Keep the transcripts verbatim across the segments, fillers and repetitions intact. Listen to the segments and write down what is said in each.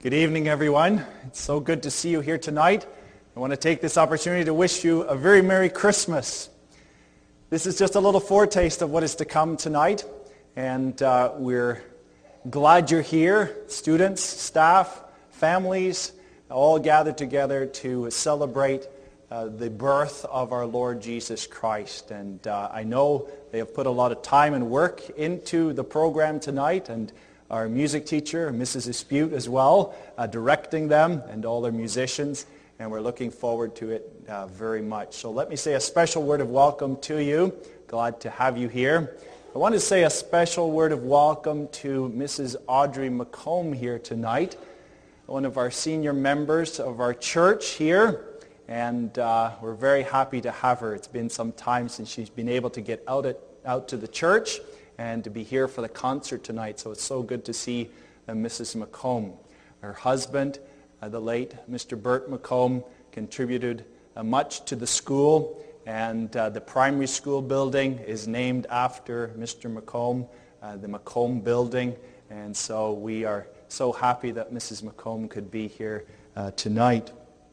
Good evening, everyone. It's so good to see you here tonight. I want to take this opportunity to wish you a very Merry Christmas. This is just a little foretaste of what is to come tonight, and uh, we're glad you're here, students, staff, families, all gathered together to celebrate uh, the birth of our Lord Jesus Christ. And uh, I know they have put a lot of time and work into the program tonight, and our music teacher, Missus Dispute as well, uh, directing them and all their musicians, and we're looking forward to it uh, very much. So let me say a special word of welcome to you. Glad to have you here. I want to say a special word of welcome to Missus Audrey McComb here tonight, one of our senior members of our church here, and uh, we're very happy to have her. It's been some time since she's been able to get out, at, out to the church and to be here for the concert tonight. So it's so good to see uh, Missus McComb. Her husband, uh, the late Mister Bert McComb, contributed uh, much to the school, and uh, the primary school building is named after Mister McComb, uh, the McComb building, and so we are so happy that Missus McComb could be here uh, tonight.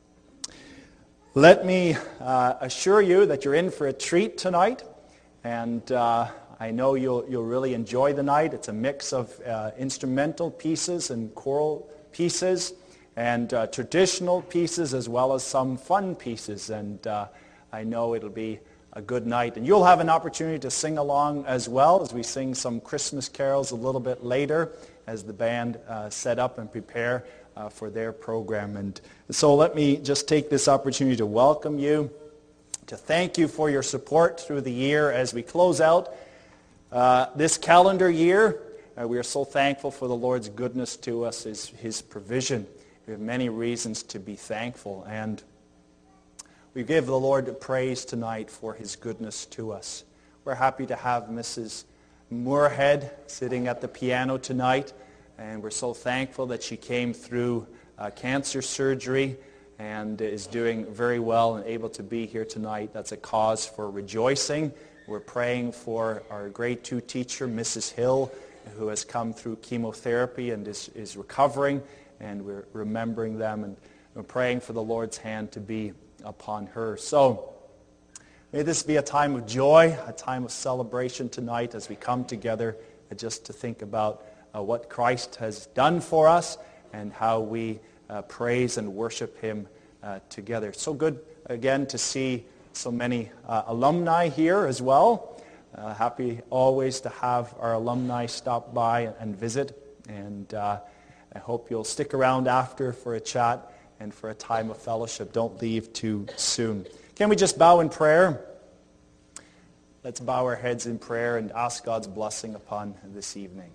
Let me uh, assure you that you're in for a treat tonight, and uh, I know you'll, you'll really enjoy the night. It's a mix of uh, instrumental pieces and choral pieces and uh, traditional pieces as well as some fun pieces. And uh, I know it'll be a good night. And you'll have an opportunity to sing along as well as we sing some Christmas carols a little bit later as the band uh, set up and prepare uh, for their program. And so let me just take this opportunity to welcome you, to thank you for your support through the year as we close out Uh, this calendar year. Uh, we are so thankful for the Lord's goodness to us, his, his provision. We have many reasons to be thankful, and we give the Lord praise tonight for his goodness to us. We're happy to have Missus Moorhead sitting at the piano tonight, and we're so thankful that she came through uh, cancer surgery and is doing very well and able to be here tonight. That's a cause for rejoicing. We're praying for our grade two teacher, Missus Hill, who has come through chemotherapy and is, is recovering, and we're remembering them, and we're praying for the Lord's hand to be upon her. So may this be a time of joy, a time of celebration tonight as we come together just to think about uh, what Christ has done for us and how we uh, praise and worship him uh, together. So good, again, to see so many uh, alumni here as well. Uh, happy always to have our alumni stop by and visit. And uh, I hope you'll stick around after for a chat and for a time of fellowship. Don't leave too soon. Can we just bow in prayer? Let's bow our heads in prayer and ask God's blessing upon this evening.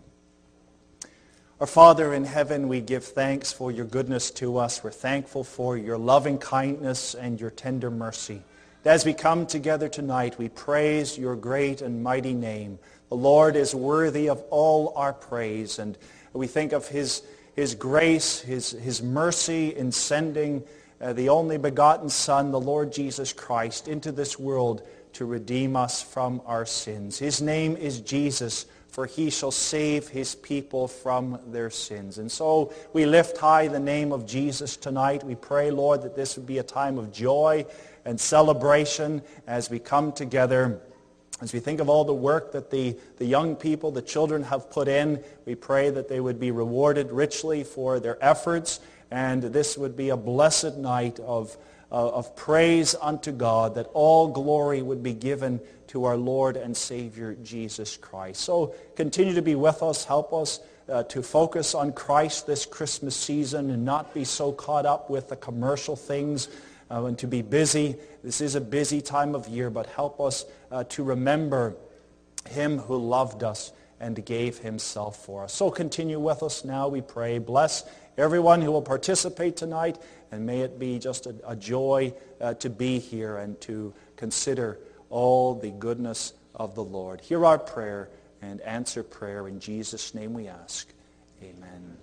Our Father in heaven, we give thanks for your goodness to us. We're thankful for your loving kindness and your tender mercy. As we come together tonight, we praise your great and mighty name. The Lord is worthy of all our praise, and we think of his, his grace, his, his mercy in sending uh, the only begotten Son, the Lord Jesus Christ, into this world to redeem us from our sins. His name is Jesus, for he shall save his people from their sins. And so we lift high the name of Jesus tonight. We pray, Lord, that this would be a time of joy and celebration as we come together. As we think of all the work that the, the young people, the children have put in, we pray that they would be rewarded richly for their efforts, and this would be a blessed night of, uh, of praise unto God, that all glory would be given to our Lord and Savior Jesus Christ. So continue to be with us. Help us uh, to focus on Christ this Christmas season and not be so caught up with the commercial things Uh, and to be busy. This is a busy time of year, but help us uh, to remember him who loved us and gave himself for us. So continue with us now, we pray. Bless everyone who will participate tonight, and may it be just a, a joy uh, to be here and to consider all the goodness of the Lord. Hear our prayer and answer prayer. In Jesus' name we ask. Amen.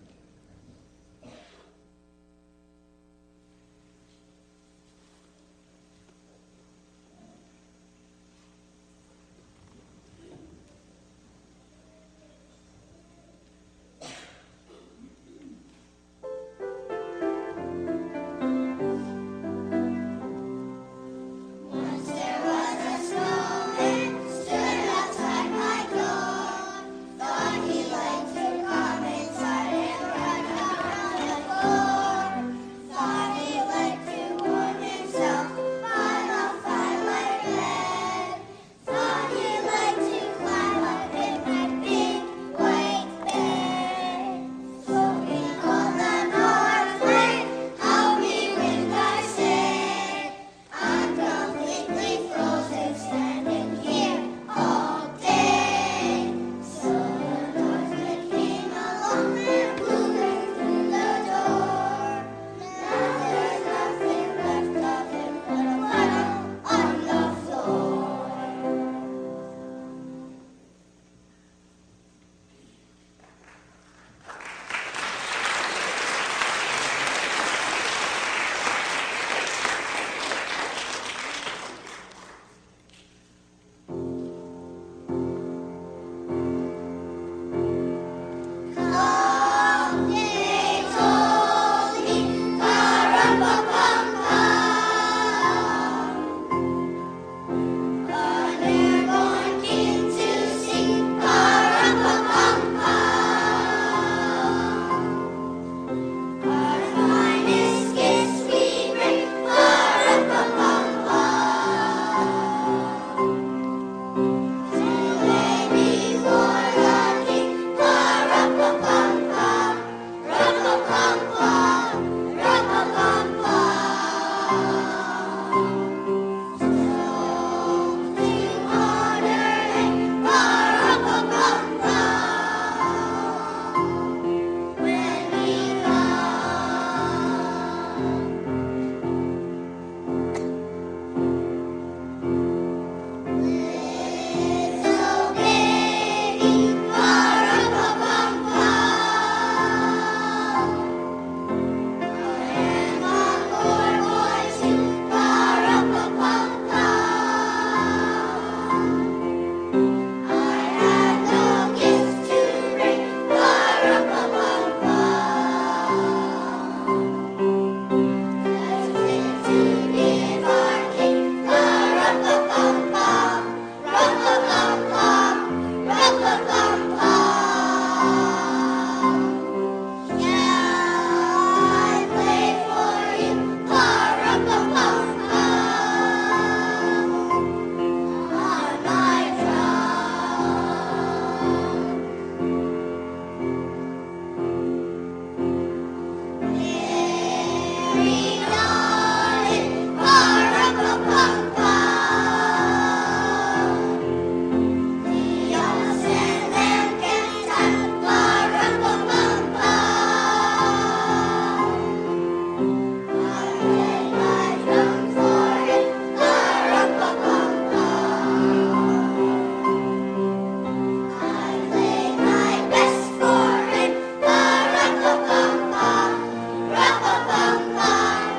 Bum, bum.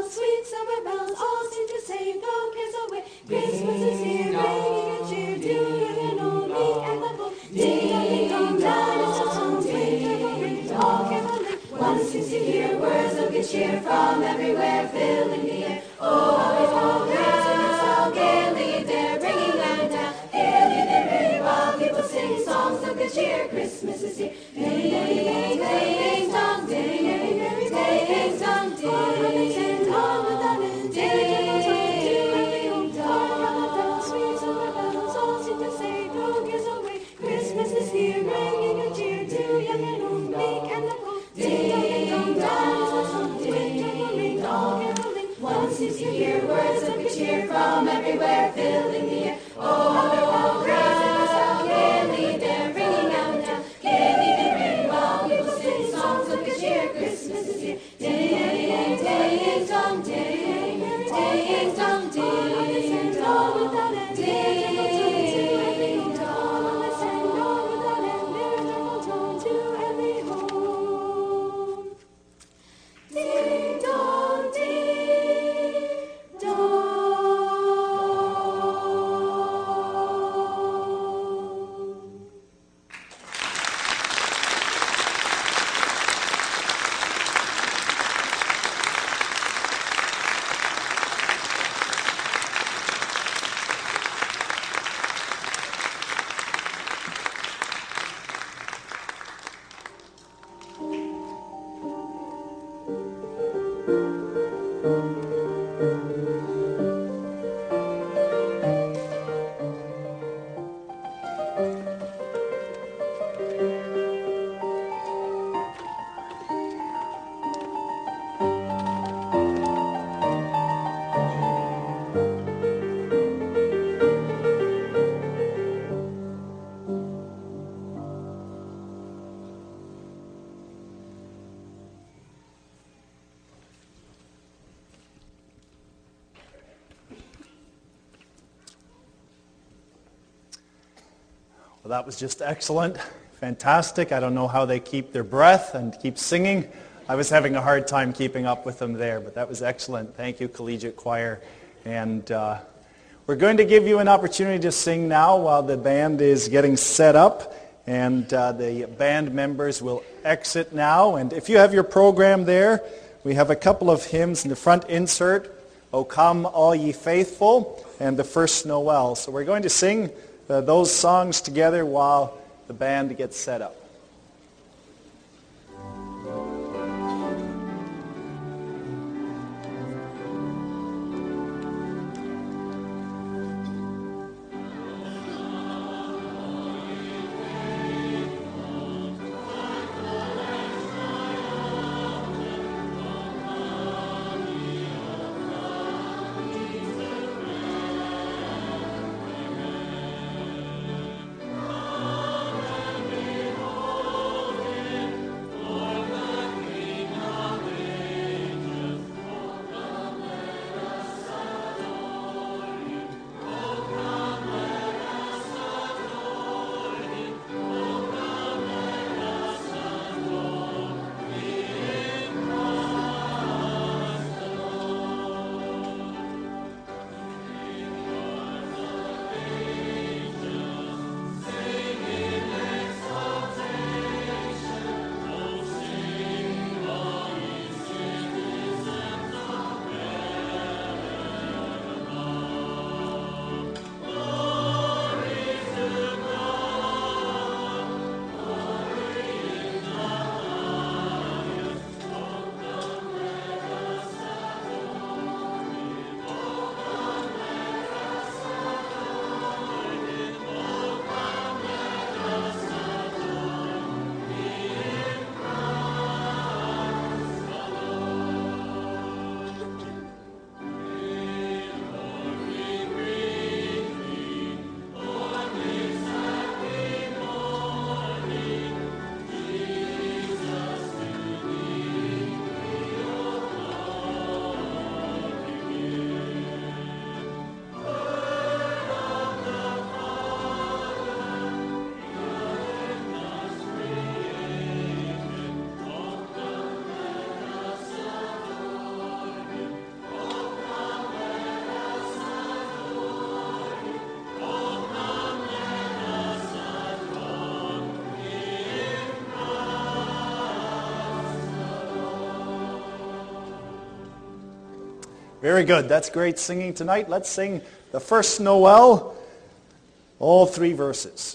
bells, sweet summer bells, all seem to say, throw cares away. Christmas is here, bringing a cheer to young and old, meek and the bold. Ding dong, ding dong, that is the song, sweet carol ring, all caroling. One seems to hear words of good cheer from everywhere, filling the air. Oh, how we all praise and so gaily they're ringing loud and down. Hail, hail, while people sing songs of good cheer. Christmas is here. Ding, ding, ding, dong, ding, ding, ding, dong, ding. All without end, ding, ding, dong. Sweet summer bells all seem to say, throw cares away. Christmas is here, bringing a cheer to young and old, meek and the bold. Ding, ding, dong, that is the song, sweet carol ring, all caroling. One seems to hear words of good cheer from everywhere, filling the air. Oh, how they're all praising us out gaily, they're ringing out and down. Gaily they ring while people sing songs of good cheer. Christmas is here. Ding, ding, dong, ding, ding, dong, ding, dong, without end, ding, dong. Listen, all without end, their joyful tone to every home. Ding dong, ding dong. Well, that was just excellent, fantastic. I don't know how they keep their breath and keep singing. I was having a hard time keeping up with them there, but that was excellent. Thank you, Collegiate Choir. And uh, we're going to give you an opportunity to sing now while the band is getting set up. And uh, the band members will exit now. And if you have your program there, we have a couple of hymns in the front insert, O Come All Ye Faithful, and the First Noel. So we're going to sing uh, those songs together while the band gets set up. Oh Very good. That's great singing tonight. Let's sing the first Noel, all three verses.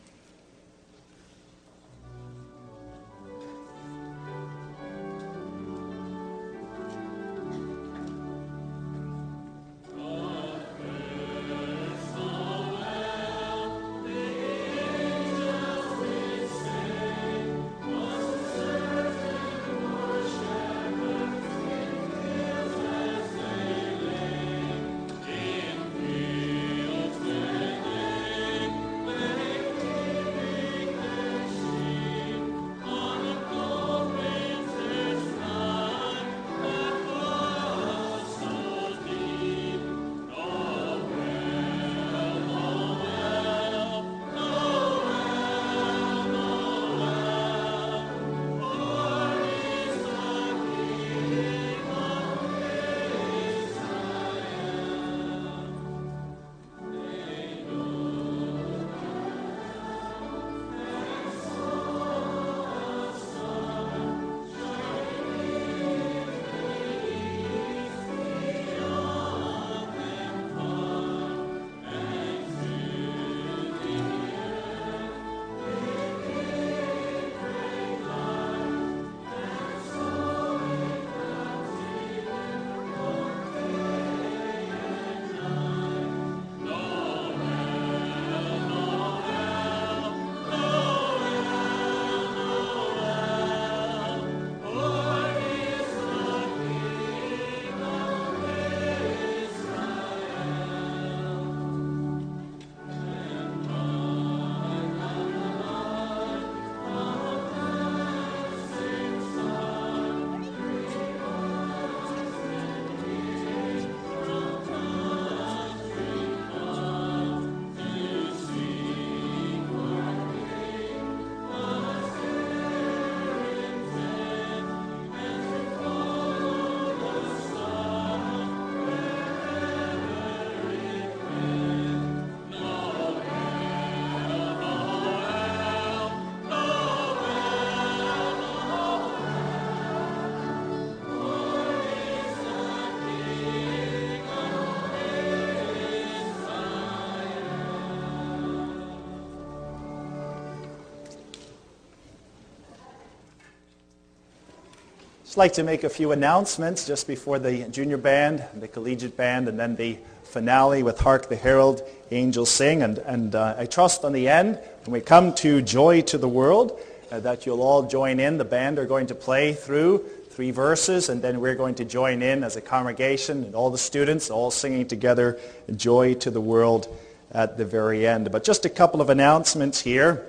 Just like to make a few announcements just before the junior band, the collegiate band, and then the finale with Hark the Herald Angels Sing. And, and uh, I trust on the end, when we come to Joy to the World, uh, that you'll all join in. The band are going to play through three verses, and then we're going to join in as a congregation, and all the students all singing together Joy to the World at the very end. But just a couple of announcements here.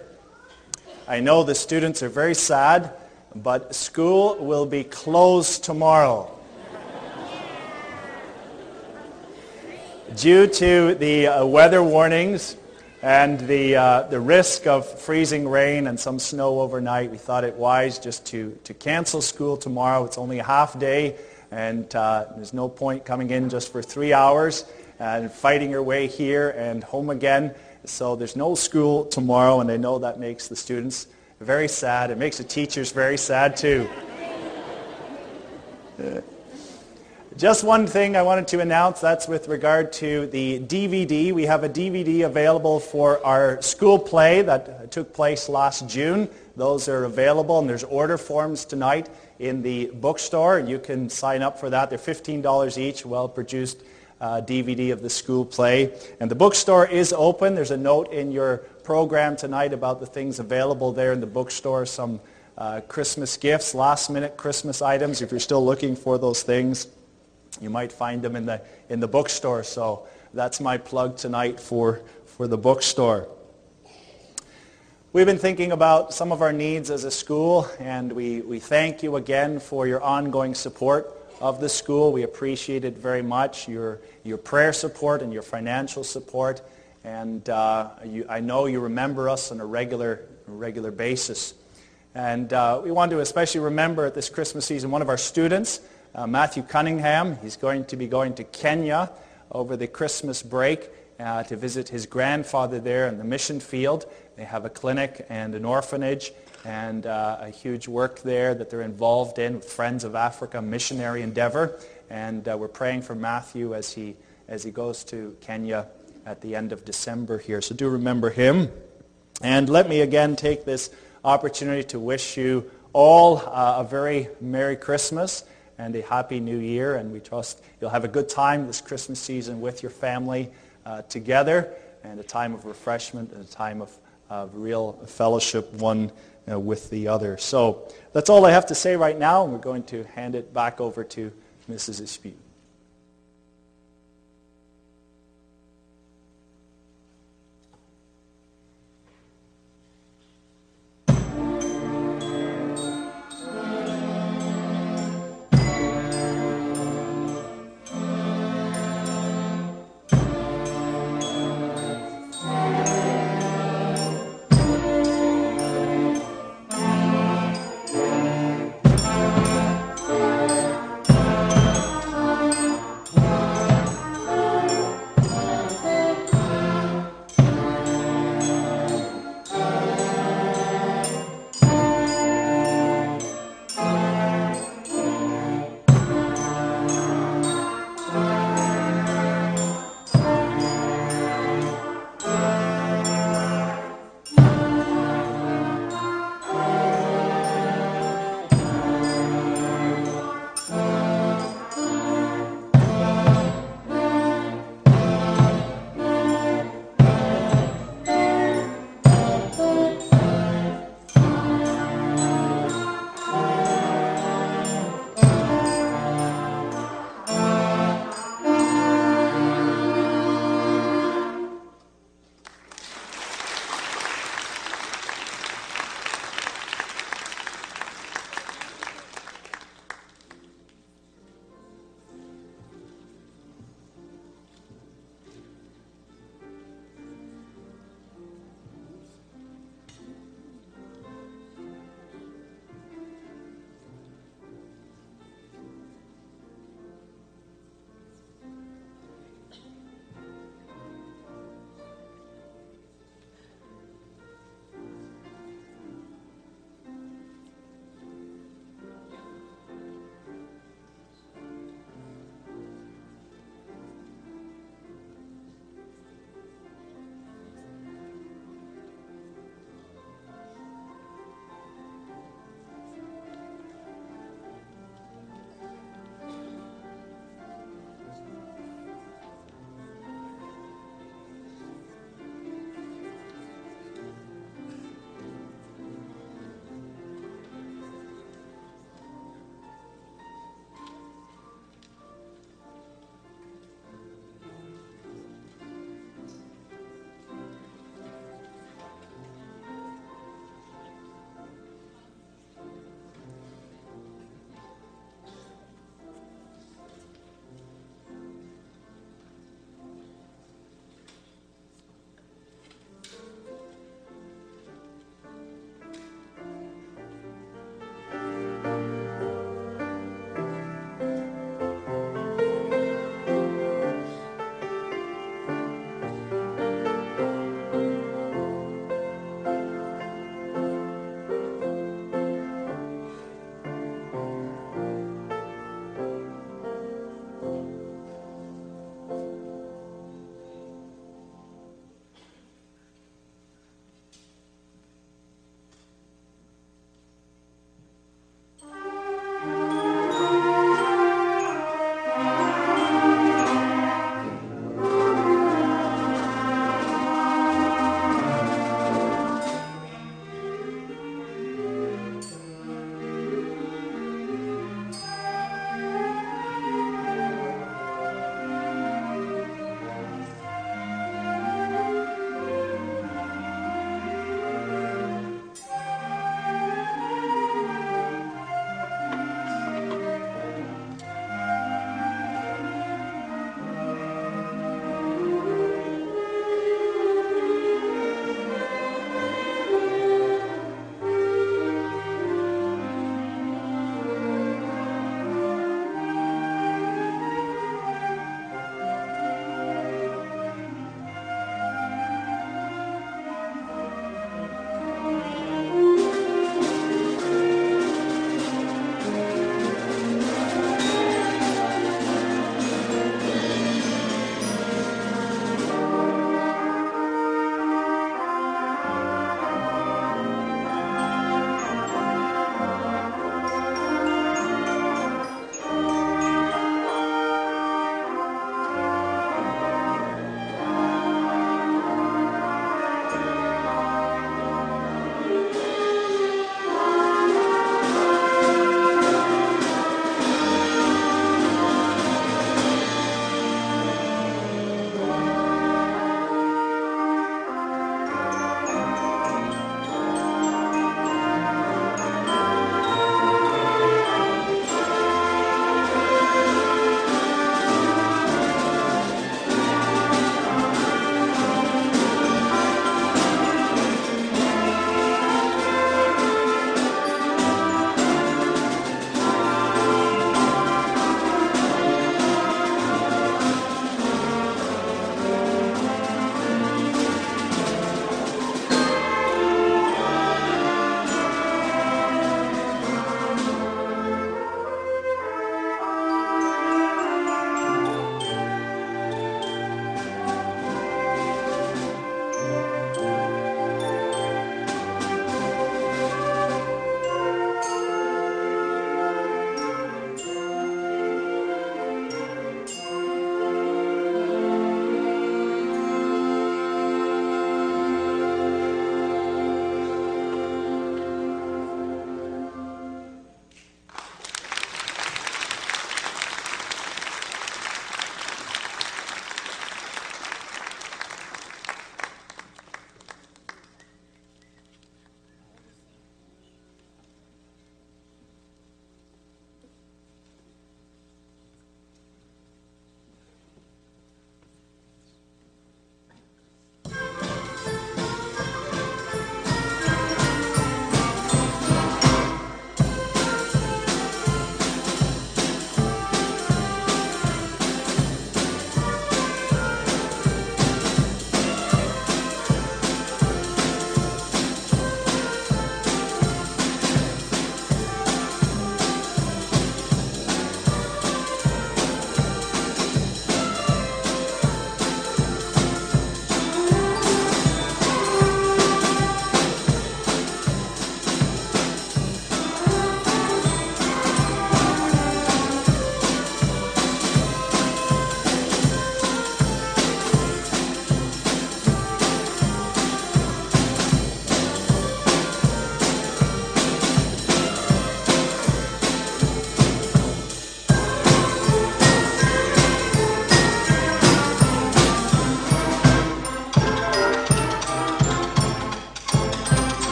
I know the students are very sad, but school will be closed tomorrow due to the uh, weather warnings and the uh, the risk of freezing rain and some snow overnight. We thought it wise just to to cancel school tomorrow. It's only a half day, and uh, there's no point coming in just for three hours and fighting your way here and home again. So there's no school tomorrow, and I know that makes the students very sad. It makes the teachers very sad too. Uh, just one thing I wanted to announce, that's with regard to the D V D. We have a D V D available for our school play that took place last June. Those are available, and there's order forms tonight in the bookstore. You can sign up for that. They're fifteen dollars each, well-produced uh, D V D of the school play. And the bookstore is open. There's a note in your program tonight about the things available there in the bookstore, some uh, Christmas gifts, last-minute Christmas items. If you're still looking for those things, you might find them in the in the bookstore. So that's my plug tonight for, for the bookstore. We've been thinking about some of our needs as a school, and we, we thank you again for your ongoing support of the school. We appreciate it very much, your, your prayer support and your financial support. And uh, you, I know you remember us on a regular, regular basis. And uh, we want to especially remember at this Christmas season one of our students, uh, Matthew Cunningham. He's going to be going to Kenya over the Christmas break uh, to visit his grandfather there in the mission field. They have a clinic and an orphanage and uh, a huge work there that they're involved in with Friends of Africa missionary endeavor. And uh, we're praying for Matthew as he, as he goes to Kenya at the end of December here. So do remember him. And let me again take this opportunity to wish you all uh, a very Merry Christmas and a Happy New Year. And we trust you'll have a good time this Christmas season with your family uh, together, and a time of refreshment and a time of, of real fellowship one uh, with the other. So that's all I have to say right now, and we're going to hand it back over to Missus Ishbee.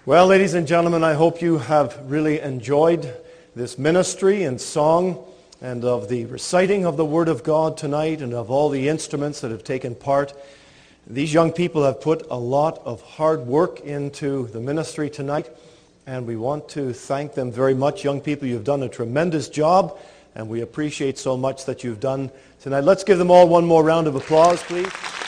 Well, ladies and gentlemen, I hope you have really enjoyed this ministry and song and of the reciting of the Word of God tonight and of all the instruments that have taken part. These young people have put a lot of hard work into the ministry tonight, and we want to thank them very much. Young people, you've done a tremendous job, and we appreciate so much that you've done tonight. Let's give them all one more round of applause, please.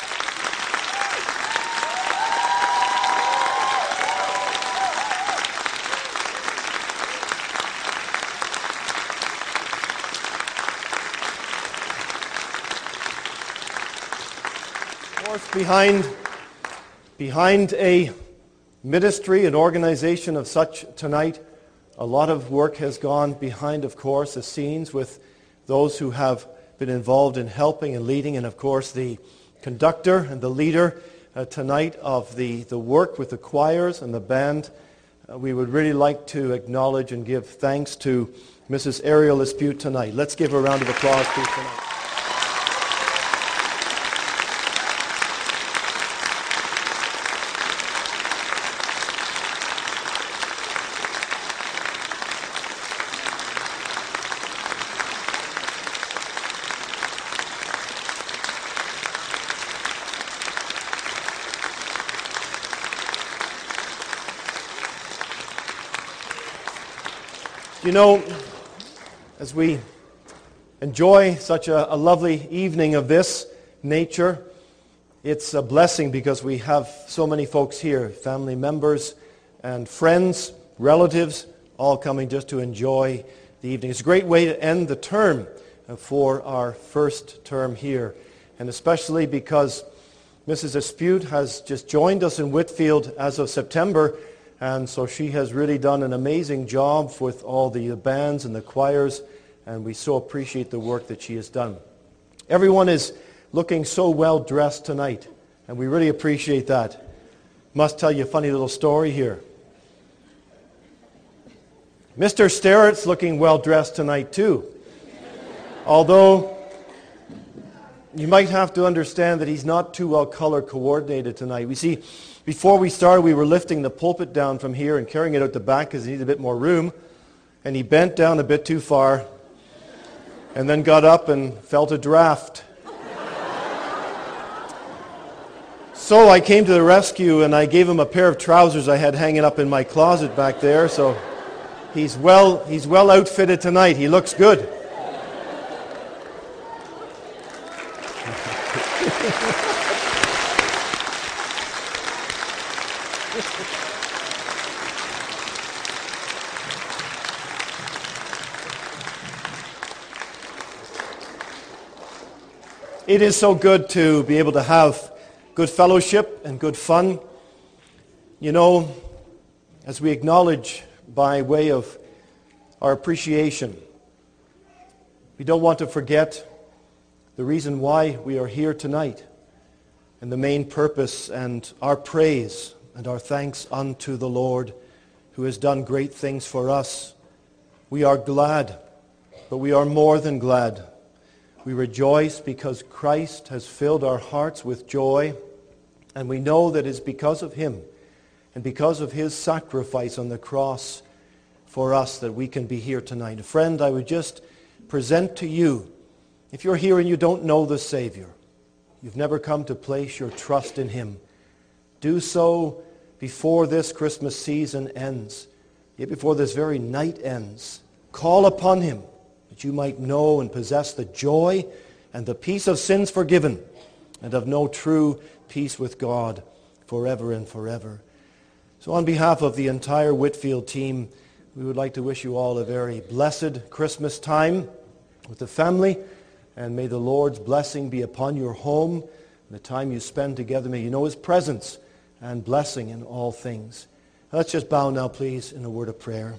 Behind, behind a ministry, an organization of such tonight, a lot of work has gone behind, of course, the scenes with those who have been involved in helping and leading, and of course the conductor and the leader uh, tonight of the, the work with the choirs and the band. Uh, we would really like to acknowledge and give thanks to Missus Ariel Dispute tonight. Let's give her a round of applause, please, tonight. You know, as we enjoy such a, a lovely evening of this nature, it's a blessing because we have so many folks here, family members and friends, relatives, all coming just to enjoy the evening. It's a great way to end the term for our first term here, and especially because Missus Dispute has just joined us in Whitfield as of September. And so she has really done an amazing job with all the bands and the choirs, and we so appreciate the work that she has done. Everyone is looking so well dressed tonight, and we really appreciate that. Must tell you a funny little story here. Mister Sterrett's looking well dressed tonight too. Although you might have to understand that he's not too well color coordinated tonight. We see, before we started, we were lifting the pulpit down from here and carrying it out the back because he needed a bit more room. And he bent down a bit too far and then got up and felt a draft. So I came to the rescue and I gave him a pair of trousers I had hanging up in my closet back there. So he's well, he's well outfitted tonight. He looks good. It is so good to be able to have good fellowship and good fun. You know, as we acknowledge by way of our appreciation, we don't want to forget the reason why we are here tonight and the main purpose and our praise and our thanks unto the Lord who has done great things for us. We are glad, but we are more than glad. We rejoice because Christ has filled our hearts with joy, and we know that it's because of Him and because of His sacrifice on the cross for us that we can be here tonight. A friend, I would just present to you, if you're here and you don't know the Savior, you've never come to place your trust in Him, do so before this Christmas season ends, yet before this very night ends. Call upon Him, that you might know and possess the joy and the peace of sins forgiven and of no true peace with God forever and forever. So on behalf of the entire Whitfield team, we would like to wish you all a very blessed Christmas time with the family, and may the Lord's blessing be upon your home. The time you spend together, may you know His presence and blessing in all things. Let's just bow now, please, in a word of prayer.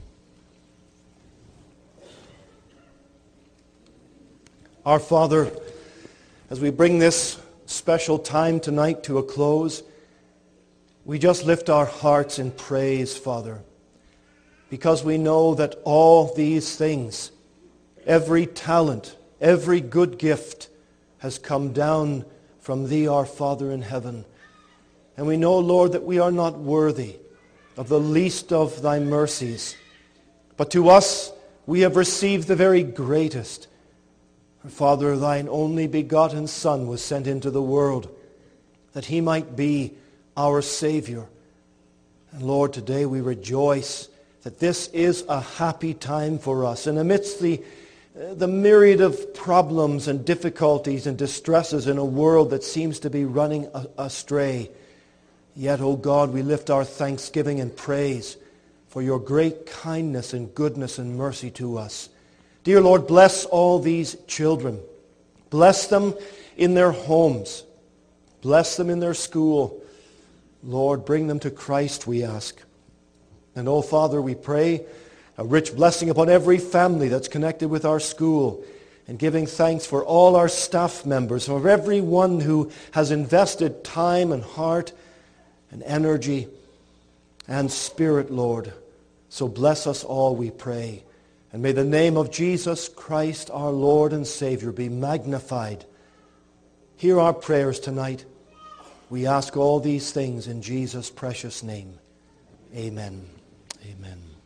Our Father, as we bring this special time tonight to a close, we just lift our hearts in praise, Father, because we know that all these things, every talent, every good gift has come down from Thee, our Father in heaven. And we know, Lord, that we are not worthy of the least of thy mercies. But to us we have received the very greatest. Father, thine only begotten Son was sent into the world that he might be our Savior. And Lord, today we rejoice that this is a happy time for us. And amidst the, the myriad of problems and difficulties and distresses in a world that seems to be running astray, yet, O God, we lift our thanksgiving and praise for your great kindness and goodness and mercy to us. Dear Lord, bless all these children. Bless them in their homes. Bless them in their school. Lord, bring them to Christ, we ask. And, oh, Father, we pray a rich blessing upon every family that's connected with our school, and giving thanks for all our staff members, for everyone who has invested time and heart and energy and spirit, Lord. So bless us all, we pray. And may the name of Jesus Christ, our Lord and Savior, be magnified. Hear our prayers tonight. We ask all these things in Jesus' precious name. Amen. Amen.